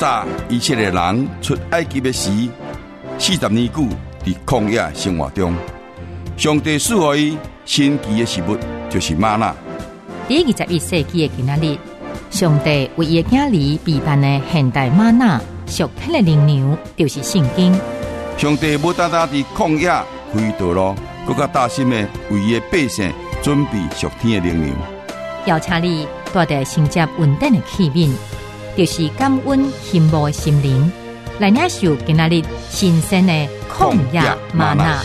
早以色列人出埃及的时，40年久伫曠野生活中，上帝赐予伊神奇的食物，就是吗哪。 第21世纪的今仔日，上帝为伊的囝儿备办的现代吗哪属天的灵粮，就是圣经。 上帝无单单伫曠野开道路，更加大心的为伊的百姓准备属天的灵粮。 邀请你带着承接稳定的器皿，就是感恩羡慕的心灵，来领受今仔日新鲜的曠野嗎哪。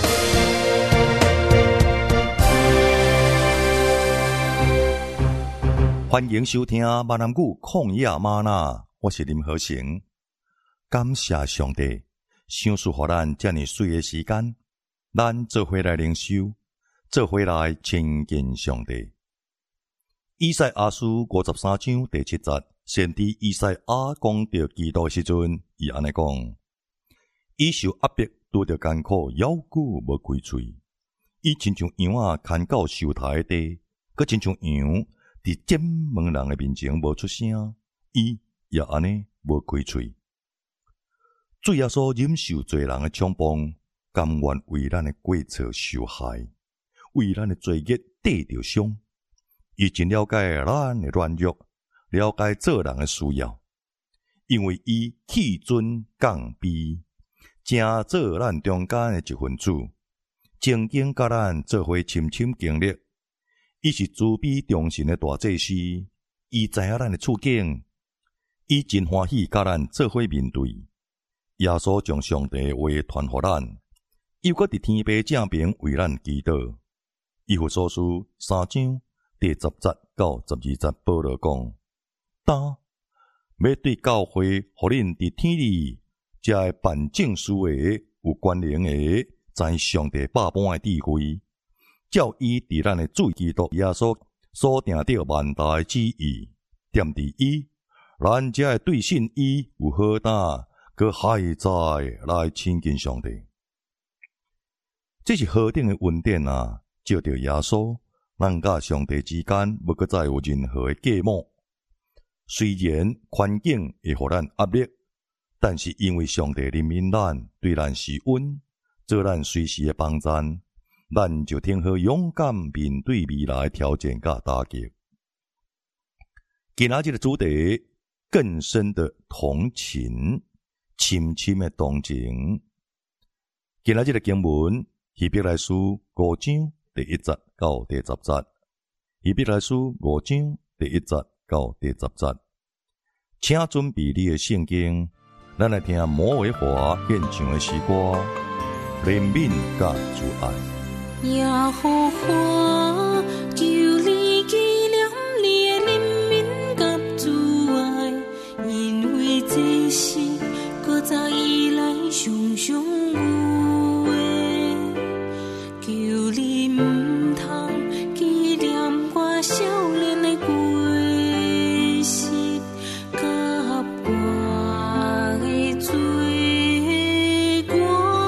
欢迎收听闽南語曠野嗎哪，我是林和成。感謝上帝，賞賜予咱這麼水的時間，咱做伙來靈修，做伙來親近上帝。以賽亞書53章第7節，先知以賽亞講到基督的時陣，伊安尼講：伊受壓迫，拄着艱苦，猶久無開喙。伊親像羊仔牽到收台的地，閣親像羊佇尖門人的面前無出聲，伊也安尼無開喙。主耶穌忍受罪人的衝撞，甘願為咱的過錯受害，為咱的罪孽得着傷。伊真了解咱的軟弱，了解做人的需要，因為伊棄尊降卑，正做咱中間的一份子，曾經甲咱做伙深深經歷。伊是慈悲忠信的大祭司，伊知影咱的處境，伊真歡喜甲咱做伙面對。耶穌將上帝話傳予咱，又閣佇天父正邊為咱祈禱。以弗所書3章第10節到12節，保羅講：但要對教會，互恁佇天裡，才會辦正事的、有權能的，知上帝百般的智慧，照伊佇咱的主基督耶穌所定着萬大的旨意，踮佇伊，咱才會對信伊有好膽，閣海在來親近上帝。這是何等的恩典啊！照着耶穌，咱甲上帝之間無閣再有任何的隔膜。雖然環境會互咱壓力，但是因為上帝憐憫咱，對咱施恩，做咱隨時的幫贊，咱就挺好勇敢面對未來的挑戰甲打擊。今仔日的主題，更深的同情，深深的同情。今仔日的經文，希伯來書5章第1節到第10節，希伯來書5章第1節到第10節。請準備你的聖經，咱來聽摩尾華獻唱的詩歌，憐憫甲慈愛。 耶和華，求你紀念你的憐憫甲慈愛，因為這是古早以來常常有的。求你唔通紀念我少年的過失，甲我的罪過。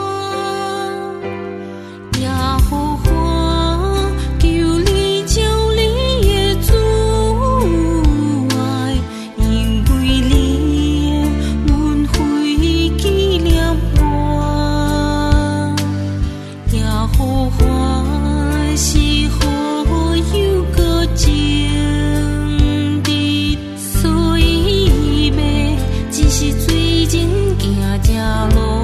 耶和華，求你照你的慈愛，因為你的恩惠紀念我。耶和華是何有個情敵，所以要只是最近行這路。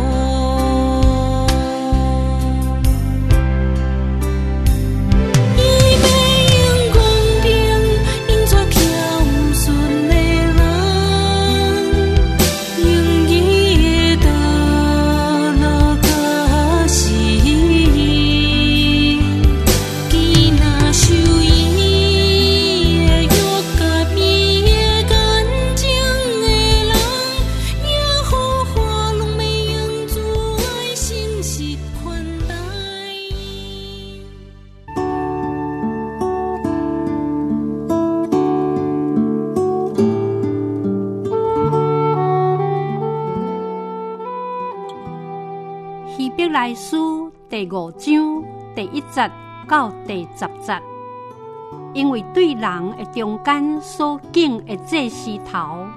希伯來書第5章第1節到第10節，因為對人的中間所敬的祭司頭，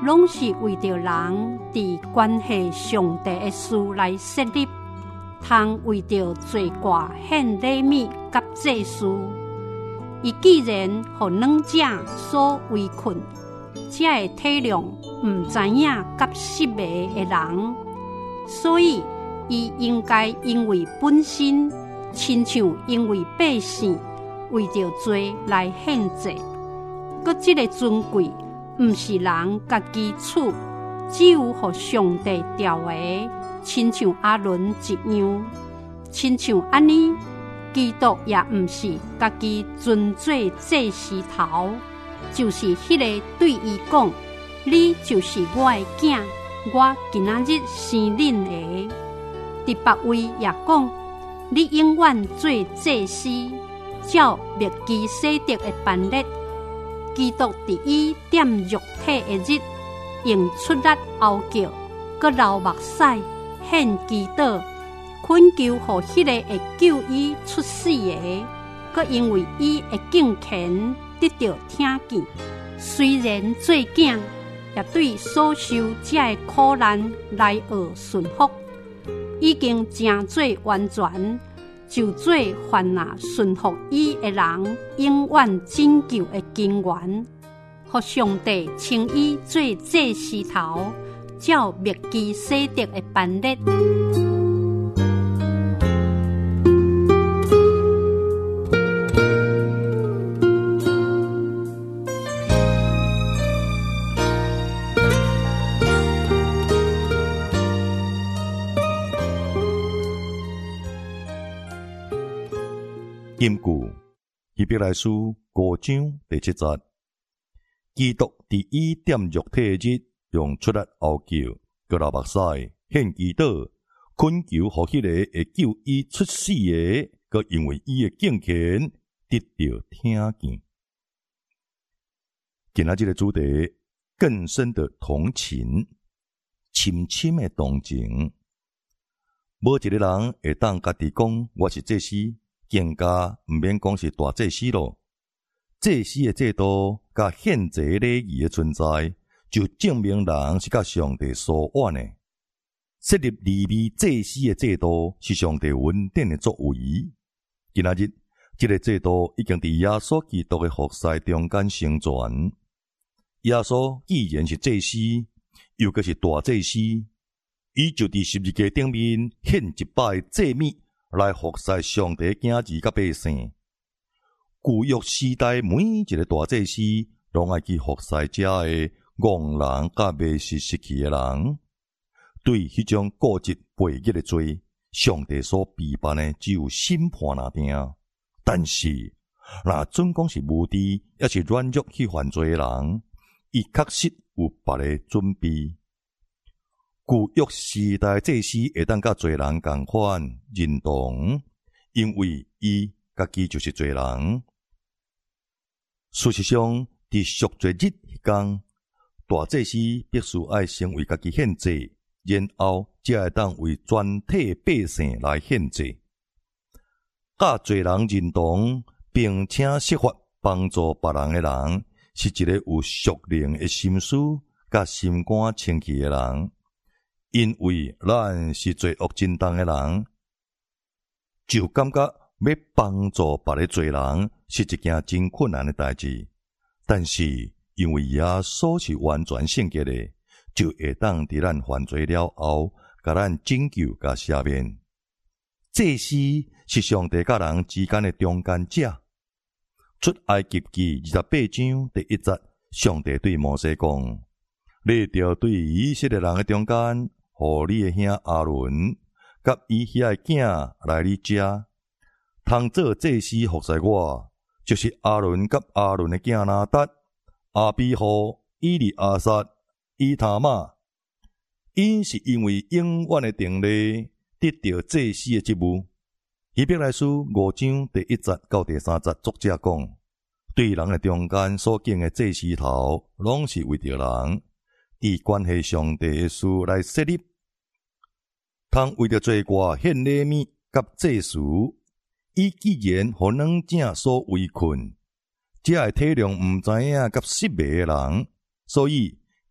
拢是为着人伫关系上帝的事来设立，通为着罪过献礼物甲祭祀。伊既然互两者所围困，才会体谅毋知影甲失迷的人，所以伊应该因为本身，亲像因为百姓为着罪来献祭。搁这个尊贵，毋是人家己处，只有互上帝调的，亲像阿伦一样。亲像安尼，基督也毋是家己尊做祭司头，就是迄个对伊讲：“你就是我的囝，我今仔日生恁的。”第8位也讲：“你永远做祭司，照麦基洗德的范例。”基督伫伊点肉体的日，用出力嗷叫，搁流目屎，献祈祷，恳求互迄个会救伊出死的，搁因为伊的敬虔得到听见。虽然做囝，也对所受这的苦难来学顺服，已经成做完全，就做凡那顺服伊的人，永远拯救的根源。互上帝称伊做祭司头，照麦基洗德的范例。 根據希伯來書5章第7節，基督佇伊點肉體的日，用出力嗷叫，搁流目屎，獻祈禱，懇求互迄個會救伊出死的，搁因為伊的敬虔得到聽見。今仔日的主題，更深的同情，深深的同情。無一個人會當家己講我是祭司，更加毋免講是大祭司咯。祭司的制度甲獻祭禮儀的存在，就證明人是甲上帝所願的。設立利未祭司的制度是上帝恩典的作為。今仔日，這個制度已經佇耶穌基督的服侍中間成全。耶穌既然是祭司，又閣是大祭司，伊就佇十字架頂面獻一擺祭物來服侍上帝囝兒甲百姓。舊約時代每一個大祭司，攏愛去服侍遮的戇人甲迷失失去的人。對迄種固執悖逆的罪，上帝所批判的只有審判那定。但是，若準講是無知，也是軟弱去犯罪的人，伊確實有別的準備。舊約時代祭司會當甲罪人共款認同，因為伊家己就是罪人。事實上，佇贖罪日迄天，大祭司必須愛先為家己獻祭，然後才會當為全體百姓來獻祭。甲罪人認同並且設法幫助別人的人，是一個有屬靈的心思甲心肝清氣的人。因為咱是罪惡真重的人，就感覺要幫助別個罪人是一件真困難的代志。但是因為耶穌是完全聖潔的，就會當佇咱犯罪了後，甲咱拯救甲赦免。祭司是上帝甲人之間的中間者。出埃及記28章第1節，上帝對摩西講：你著對以色列人的中間，互你的兄亞倫甲伊遐的囝來你遮，通做祭司服侍我，就是亞倫甲亞倫的囝拿達、亞比戶、以利亞撒、以他瑪。因是因為永遠的定例，得到祭司的職務。希伯來書5章第1節到第3節，作者講：對人的中間所敬的祭司頭，攏是為着人，佇關係上帝的事來設立，通為着罪過獻禮物甲祭祀。伊既然互兩者所圍困，才會體諒毋知影甲失迷的人，所以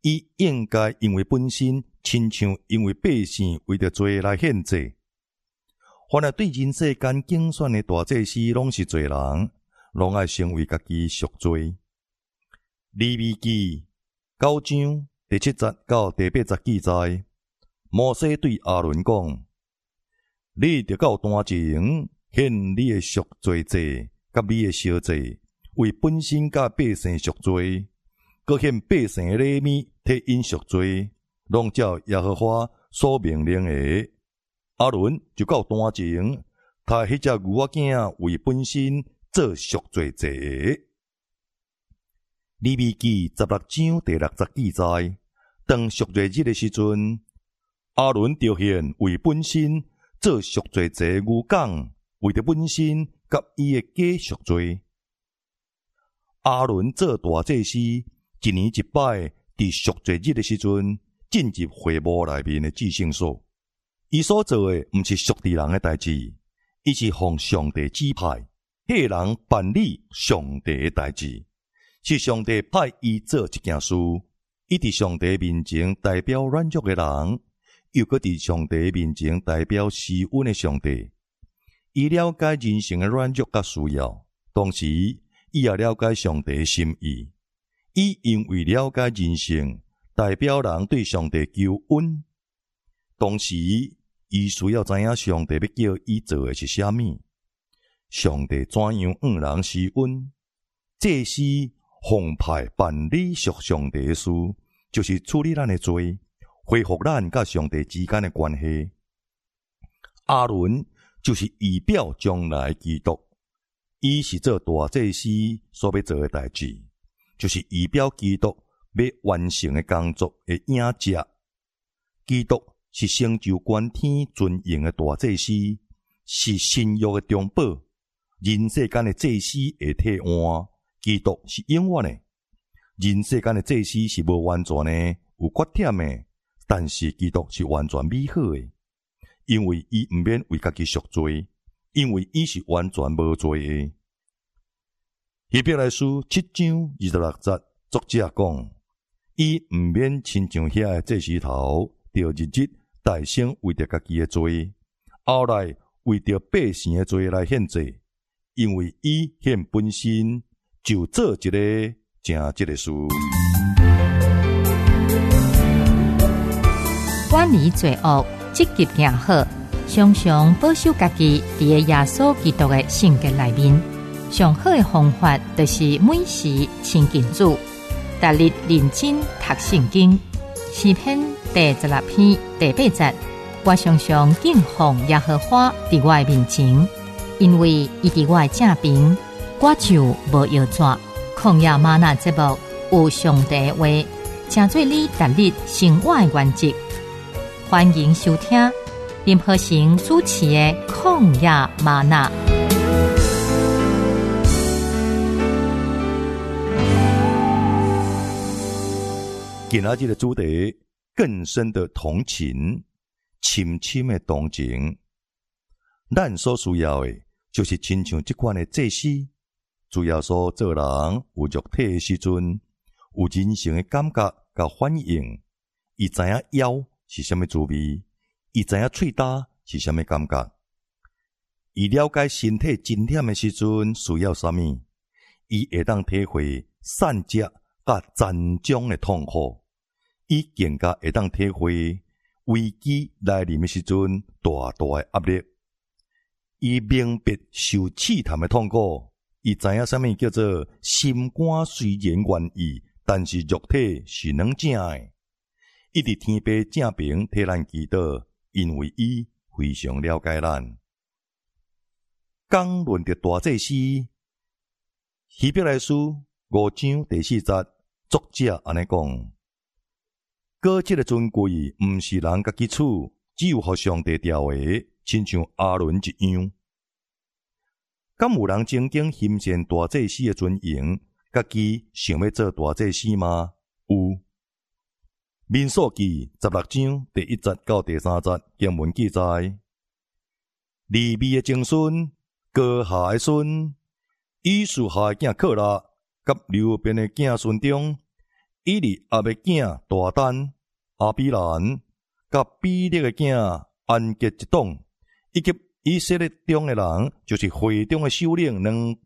伊应该因为本身，亲像因为百姓为着罪来献祭。凡来对人世间竞选的大祭司，拢是罪人，拢爱成为家己赎罪。利未记9章第7節到第8節記載，摩西對亞倫講：你著到壇前獻你的贖罪祭，甲你的燒祭，為本身甲百姓贖罪，閣獻百姓的禮物替因贖罪，攏照耶和華所命令的。亞倫就到壇前，他迄隻牛仔囝為本身做贖罪祭。利未記16章第6節記載，當贖罪日的時陣，亞倫著獻為本身做贖罪祭牛犅，為着本身甲伊的家贖罪。亞倫做大祭司，一年一擺，佇贖罪日的時陣，進入會幕內面的至聖所。伊所做的毋是屬地人的代志，伊是奉上帝指派，迄個人辦理上帝的代志。是上帝派伊做一件事，伊伫上帝面前代表軟弱的人，又閣伫上帝面前代表施恩的上帝。伊了解人性的軟弱甲需要，同時伊也了解上帝的心意。伊因為了解人性，代表人對上帝求恩，同時伊需要知影上帝要叫伊做的是啥物，上帝怎樣向人施恩。這是奉派辦理屬上帝的事，就是處理咱的罪，恢復咱甲上帝之間的關係。亞倫就是預表將來基督，伊是做大祭司所要做的代志，就是預表基督要完成的工作的影跡。基督是成就全天尊榮的大祭司，是新約的中保，人世間的祭司的替換。基督是永遠的，人世間的祭司是無完全的，有缺點的，但是基督是完全美好的，因為伊毋免為家己贖罪，因為伊是完全無罪的。希伯來書7章26節，作者講，伊毋免親像遐的祭司頭，着日日大聲為着家己的罪，後來為着百姓的罪來獻祭，因為伊獻本身。就做一個正一個事， 遠離罪惡，積極行好，常常保守家己佇個耶穌基督的性格內面。上好的方法就是每時親近主，逐日認真讀聖經。詩篇第16篇第8節，我常常敬奉耶和華佇我的面前，因為伊佇我的正邊。我就無搖拽，曠野嗎哪節目有上帝的話，成做你逐日生活的原則。歡迎收聽林和成主持的曠野嗎哪。 今仔日的主題，更深的同情，深深的同情。咱所需要的，就是親像這款的祭司。主要說做人有肉體的時陣，有人性的感覺甲反應，伊知影腰是啥物滋味，伊知影喙焦是啥物感覺，伊了解身體真忝的時陣需要啥物，伊會當體會散積甲殘障的痛苦，伊更加會當體會危機來臨的時陣大大的壓力，伊明白受試探的痛苦。伊知影啥物叫做心肝雖然願意，但是肉體是軟正的。伊佇天父正邊替咱祈禱，因為伊非常了解咱。講論着大祭司，希伯來書5章第4節，作者安尼講：過這個尊貴，毋是人家己處，只有互上帝調的，親像亞倫一樣。敢有人曾經欣羨大祭司的尊榮，家己想要做大祭司嗎？有。民數記16章第1節到第3節經文記載：利未的曾孫、哥哈的孫、以斯哈的囝科拉，甲流便的子孫中， 以利亚的囝大丹、阿比兰，甲比勒的囝安吉一党，以及以色列中的人，就是会中的首领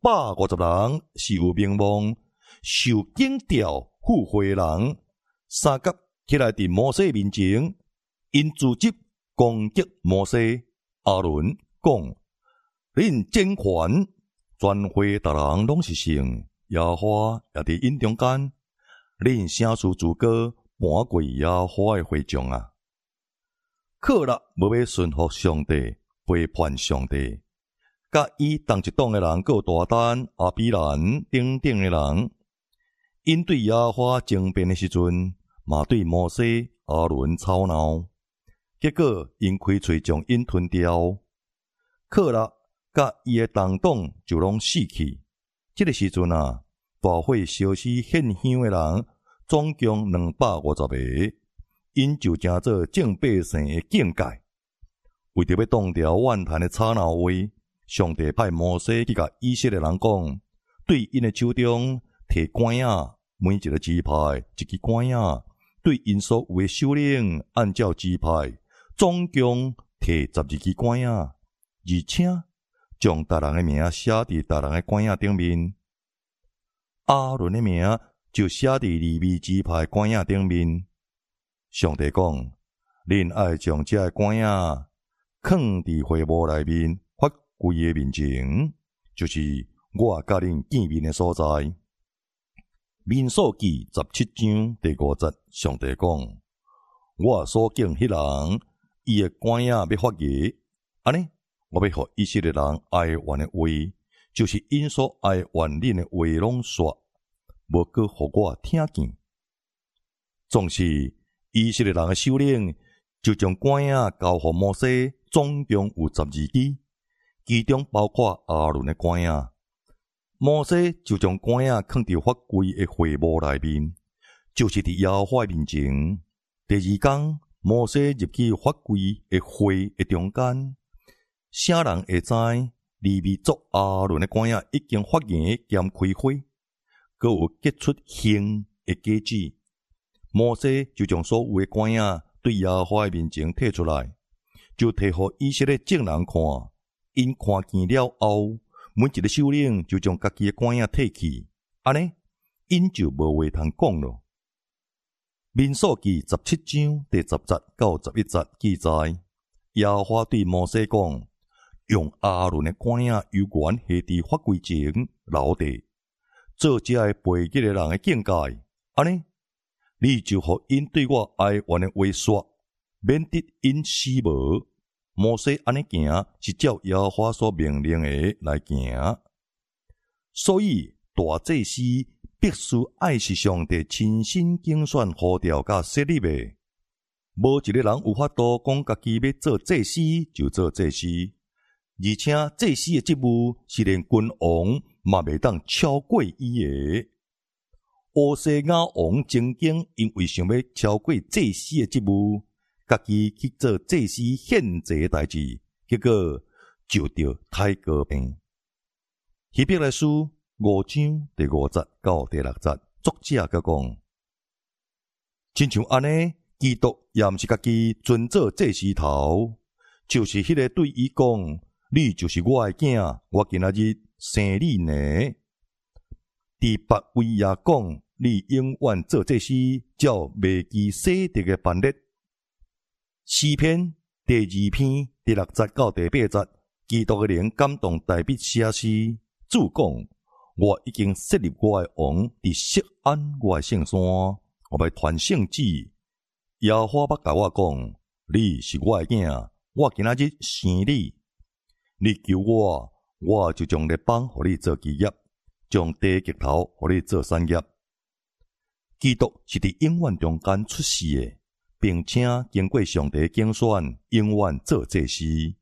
250人，是有名望、受警调赴会的人，三甲起来伫摩西面前，因组织攻击摩西。阿伦讲：恁整权，全会逐人拢是圣，耶和华也伫因中间。恁声势自高，搬过耶和华的会众啊！可勒无要顺服上帝，背叛上帝，甲伊同一党的人，有大丹、阿比兰等等的人，因对耶和华争辩的时阵，嘛对摩西、阿伦吵闹。结果因开喙将因吞掉，可勒甲伊的同党就拢死去。这个时阵啊，大火烧死献香的人总共250个，因就成做正百姓的境界。为着要挡掉怨叹的吵闹话，上帝派摩西去甲以色列人讲，对因的手中摕管仔，每一个支派一支管仔，对因所有的首领按照支派。总共摕12支管仔，而且将逐人的名写伫逐人的管仔顶面。阿伦的名就写伫利未支派管仔顶面。上帝讲：恁爱将这个管仔放伫会幕内面，法柜的面前，就是我甲恁见面的所在。民数记17章第5节，上帝讲：我所敬迄人。伊的管仔要发芽，安尼，我要互以色列人哀怨的话，就是因所哀怨恁的话拢煞，无搁互我听见。总是以色列人的首领就将管仔交互摩西，总共有12支，其中包括阿伦的管仔。摩西就将管仔放伫法柜的会幕内面，就是伫耶和华面前。第2天。摩西入去法柜的会的中间，啥人会知利未族阿伦的管仔已经发芽兼开花，阁有结出杏的果子。摩西就将所有的管仔对耶和华面前摕出来，就摕互以色列众人看。因看见了后，每一个首领就将家己的管仔摕去，安尼因就无话通讲了。民数记17章第10节到11节记载，耶和华对摩西讲：用阿伦的管仔油源下伫法柜前留地，做这个背逆的人的境界。安尼，你就互因对我哀怨的话说，免得因死无。摩西安尼行，是照耶和华所命令的来行。所以大祭司必须爱是上帝亲身竞选呼召甲设立的，无一个人有法度讲家己要做祭司就做祭司，而且祭司的职务是连君王嘛袂当超过伊的。乌西雅王曾经因为想要超过祭司的职务，家己去做祭司献祭的代志，结果就着太高病。希伯来书5章第5节到第6节，作者佮讲，亲像安尼，基督也毋是家己尊做祭司头，就是迄个对伊讲：你就是我的囝，我今仔日生你呢。第8位也讲：你永远做祭司，照未记洗涤的范例。诗篇第2篇第6节到第8节，基督的灵感动大笔写诗，主讲：我已经设立我的王，伫锡安我的圣山，我要传圣旨。耶和华捌甲我讲：你是我的囝，我今仔日生你。你求我，我就将列邦互你做基业，将地极头互你做产业。基督是伫永远中间出世的，并且经过上帝竞选，永远做祭司。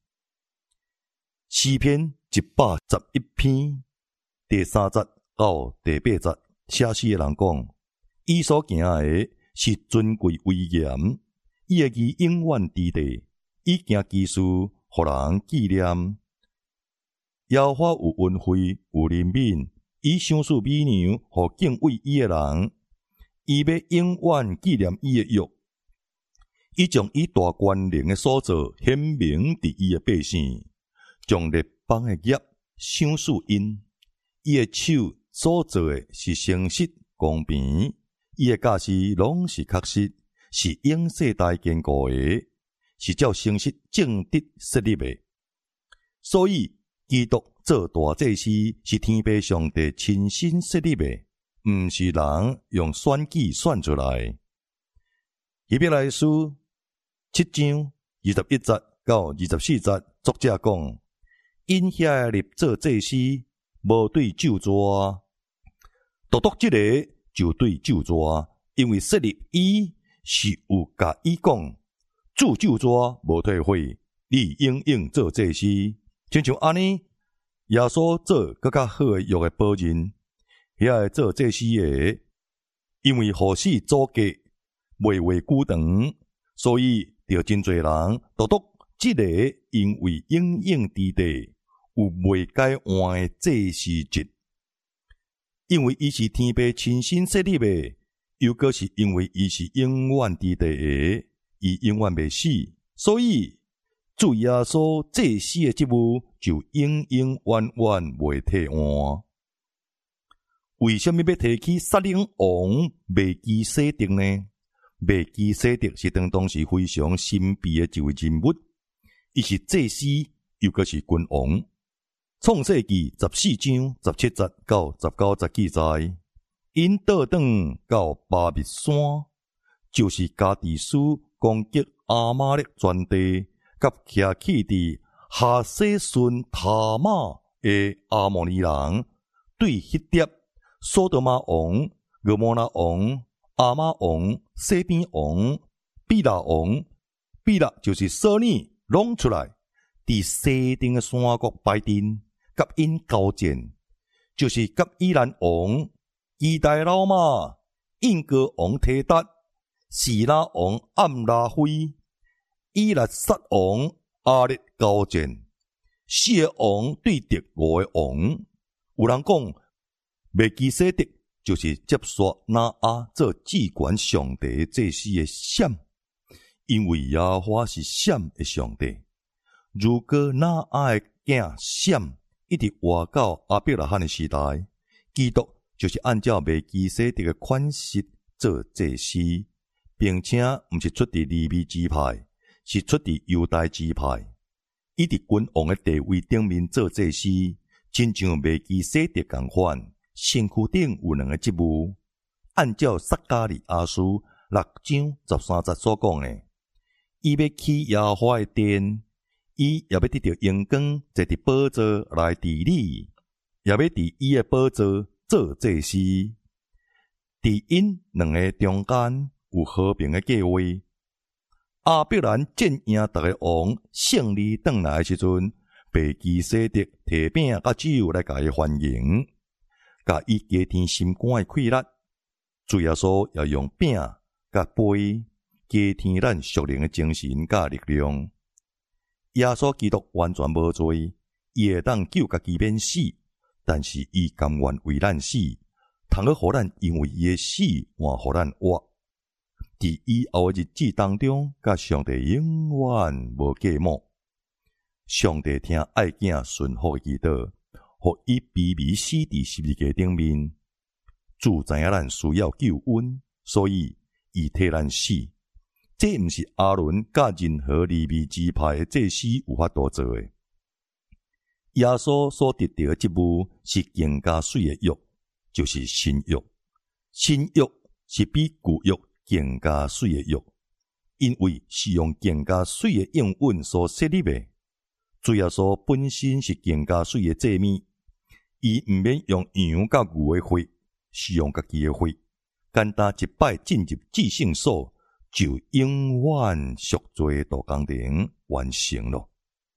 诗篇111篇第3节到第8节，写诗的人讲：伊所行的是尊贵威严，伊的义永远伫地，伊行奇事，互人纪念。耶和华有恩惠，有怜悯，伊赏赐美娘，互敬畏伊的人。 伊要永远纪念伊的约，伊将伊大权能的所做显明伫伊的百姓，将列邦的业赏赐因。伊的手所做的是诚实公平，伊的教示拢是确实，是永世代坚固的，是照诚实正直设立的。所以基督做大祭司是天父上帝亲身设立的，毋是人用选举选出来。希伯来书7章21节到24节，作者讲：因遐立做祭司，无对咒詛，独独这个就对咒詛，因为设立伊是有甲伊讲，主咒詛无退回，你永远做祭司。亲像安尼，耶稣做更较好的约的保人，遐个做祭司的，因为护死阻隔，袂话久长，所以着真侪人独独这个因为永远之地有袂改换的祭司职，因为伊是天父亲身设立的，又搁是因为伊是永远之地的，伊永远袂死，所以主耶稣祭司的职务就永永远远袂替换。为什么要提起撒冷王麦基洗德呢？麦基洗德是当时非常神秘的一位人物，伊是祭司，又搁是君王。创世纪14章17节到19节记载，因倒转到巴密山，就是加迪斯攻击阿玛力全地，甲徛起伫哈西顺塔玛的阿摩尼人，对迄碟索多玛王、俄摩拉王、阿玛王、西边王、比拉王，比拉就是索尼拢出来，伫西顶的山国摆阵，甲因交战，就是甲伊兰王、基代老马、印哥王提达、示拉王暗拉菲、伊拉撒王阿列交战。四个王对敌5个王，有人讲麦基洗德就是接续拿阿做至权上帝祭司的闪，因为耶和华是闪的上帝。如果拿阿的囝闪一直活到亚伯拉罕的时代，基督就是按照麦基洗德的款式做祭司，并且毋是出自利未支派，是出自犹大支派。伊伫君王的地位顶面做祭司，亲像麦基洗德共款，身躯顶有2个职务。按照撒迦利亚书6章13节所讲的，伊要起耶和华的殿，伊也要得到阳光，坐伫宝座来治理，也要伫伊的宝座做祭司。伫因2个中间有和平的计划。亚伯兰战赢逐个王，胜利转来的时阵，麦基洗德摕饼甲酒来甲伊欢迎，甲伊加添心肝的气力。主耶稣也用饼甲杯加添咱属灵的精神甲力量。耶稣基督完全无罪，伊会当救家己免死，但是伊甘愿为咱死，通好互咱因为伊的死换互咱活。伫以后的日子当中，甲上帝永远无隔膜。上帝听爱囝顺服的祈祷，互伊卑微死伫十字架顶面。主知影咱需要救恩，所以伊替咱死。这毋是阿伦甲任何利未支派的祭司有法度做的。耶稣所得到的职务是更加水的约，就是新约。新约是比旧约更加水的约，因为是用更加水的应允所设立的。主耶稣本身是更加水的祭物，伊毋免用羊甲牛的血，是用家己的血，简单一摆进入至圣所，就永远赎罪大工程完成了。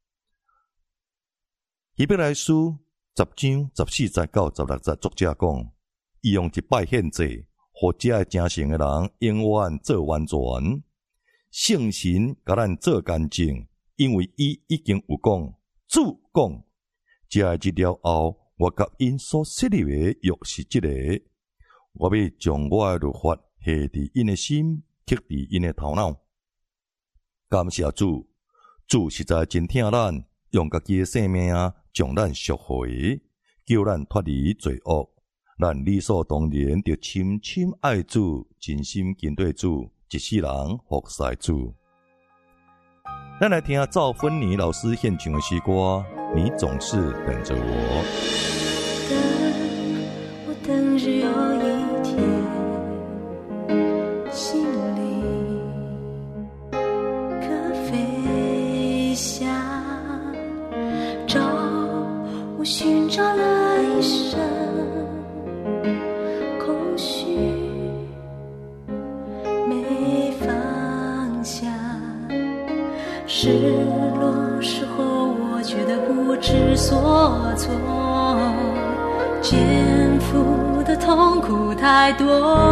希伯来书10章14节到16节，作者讲，伊用一摆献祭，互这个成圣的人永远做完全。圣神甲咱做干净，因为伊已经有讲，主讲，这个日了后，我甲因所设立的约是这个，我要将我的律法下伫因的心，刻伫因的头脑。感谢主，主实在真疼咱，用家己的生命将咱赎回，叫咱脱离罪恶。咱理所当然着深深爱主，真心跟对主，一世人服侍主。咱来听赵芬妮老师献唱的诗歌《你总是等着我》。 我等日有一天，心里可飞翔，找我寻找了一生，空虚没方向，失落时候我觉得不知所措，肩负的痛苦太多，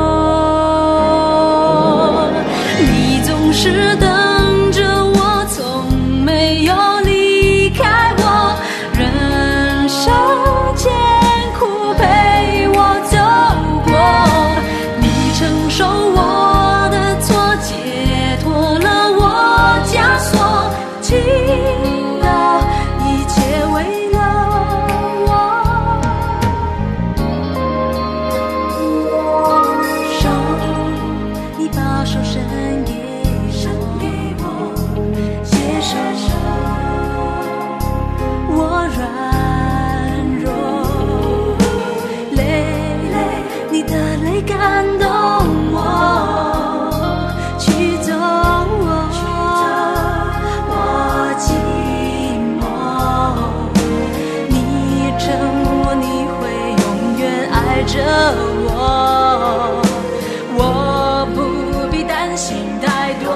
你总是等着我，从没有离开我，人生艰苦陪我走过，你承受我的错，解脱了我枷锁，倾倒一切为了手伸给我，接受我软弱，你的泪感动我，驱走我寂寞，你承诺你会永远爱着我，我不必担心太多，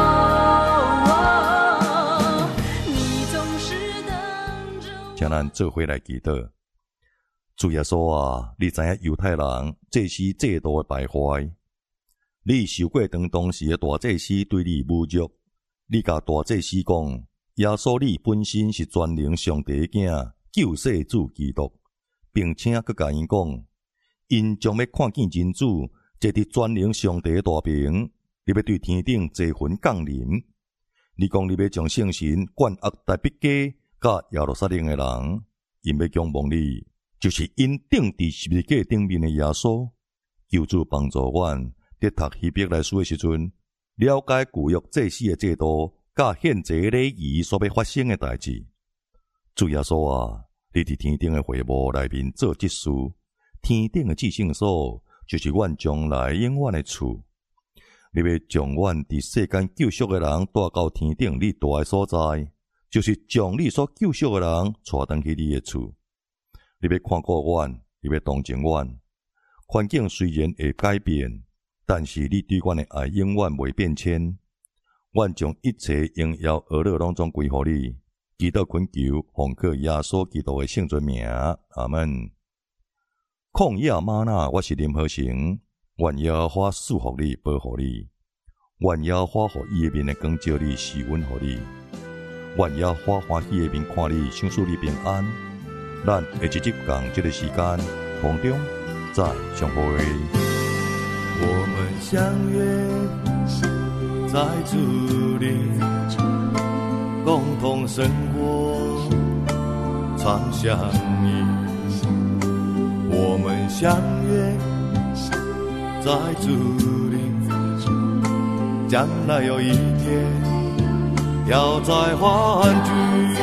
你总是等着我。 请咱做伙来祈祷。主耶稣啊，你知影犹太人这是制度的败坏，你受过当时的大祭司对你侮辱，你甲大祭司讲，耶稣你本身是全能上帝的囝，救世主基督，并且佮甲因讲，因将要看见真主坐伫全能上帝的大屏，你要对天顶坐魂降临。你讲你要将圣神灌压在北街甲耶路撒冷的人，因要仰望你，就是因钉伫十字架顶面的耶稣。求主帮助阮，伫读希伯来书的时阵，了解旧约祭司的制度，甲现在礼仪所要发生的代志。主耶稣啊，你伫天顶的会幕内面做这事，天顶的至圣所就是阮将来永远的厝。你要将阮伫世间救赎的人带到天顶你住的所在，就是将你所救赎的人带回去你的厝。你要看顾阮，你要同情阮。环境虽然会改变，但是你对阮的爱永远袂变迁。阮将一切荣耀而乐拢总归乎你。祈祷恳求，奉靠耶稣基督的圣尊名，阿门。旷野吗哪，我是林和成。愿耶和华赐福你，保护你。愿耶和华予伊的面的光照你，施恩予你。愿耶和华欢喜的面看你，享受你平安。咱下一集共这个时间，空中再相会。 我们相约在主里，共同生活，常相依。我们相约在主里，将来有一天要再欢聚，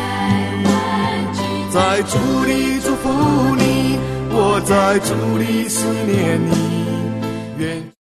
在主里祝福你，我在主里思念你。愿